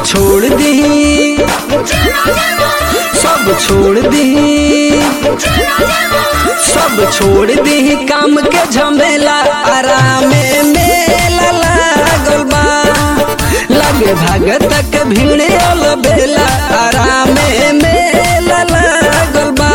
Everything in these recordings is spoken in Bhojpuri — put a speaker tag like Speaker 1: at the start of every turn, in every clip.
Speaker 1: छोड़ दी, सब छोड़ दी, सब छोड़ दी काम के झमेला, आराम मेला लागल बा। लगे भगत के भीड़ बेला, आराम मेला लागल बा।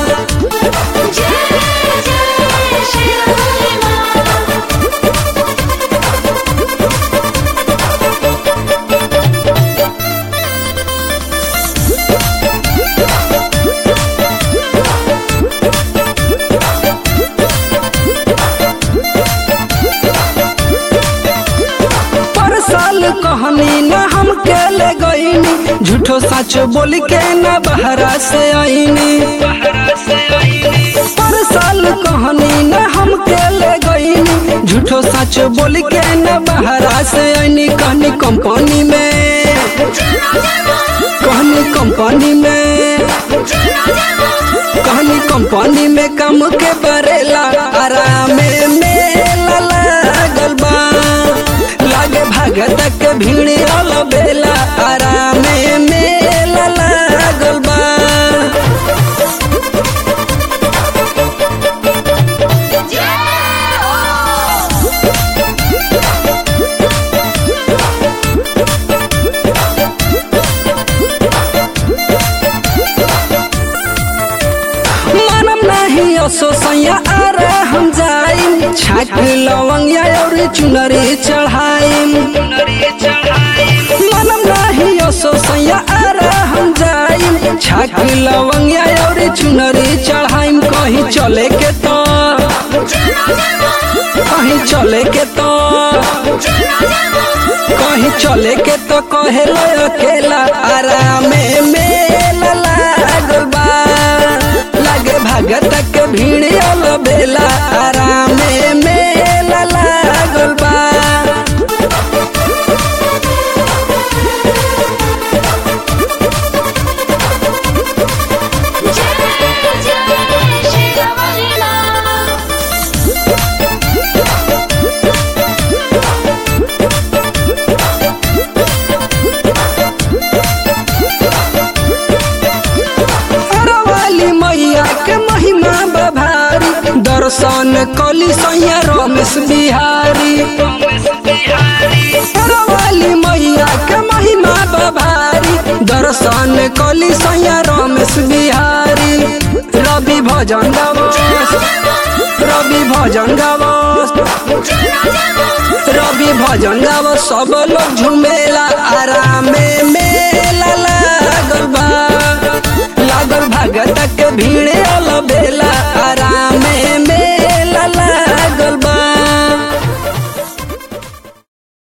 Speaker 1: कहनी न हम के ले गईनी, झूठो सच बोल के न बहरा से आईनी। पर साल कहनी न हम के ले गईनी, झूठो सच बोल के न बहरा से आईनी। कहनी कंपनी में, कहनी कंपनी में, कहनी कंपनी में काम के बरेला, आराम मेला लागल बा। लागे भगत के भीड़ बेला, आराम मेला लागल बा। मानम नहीं असो सैया आरे हम जाइम, छाक लवंगिया और चुनरी चढ़ाइम। मानम नहीं असो सैया आरे हम जाइम, छाक लवंगिया और चुनरी चढ़ाइम। कहीं चले के तो, कहीं चले के तो, कहीं चले के तो कहे अकेला, आराम मेला लागल बा। लागे भगत के भीड़ बेला, आराम मेला लागल बा। महिमा बभारी दर्शन कली सैया रमेश बिहारी। वाली मैया के महिमा बभारी दर्शन कली सैया रमेश बिहारी। रवि भजन गावस, रवि भजन गावस, रवि भजन गावस, सब लोग झूमेला।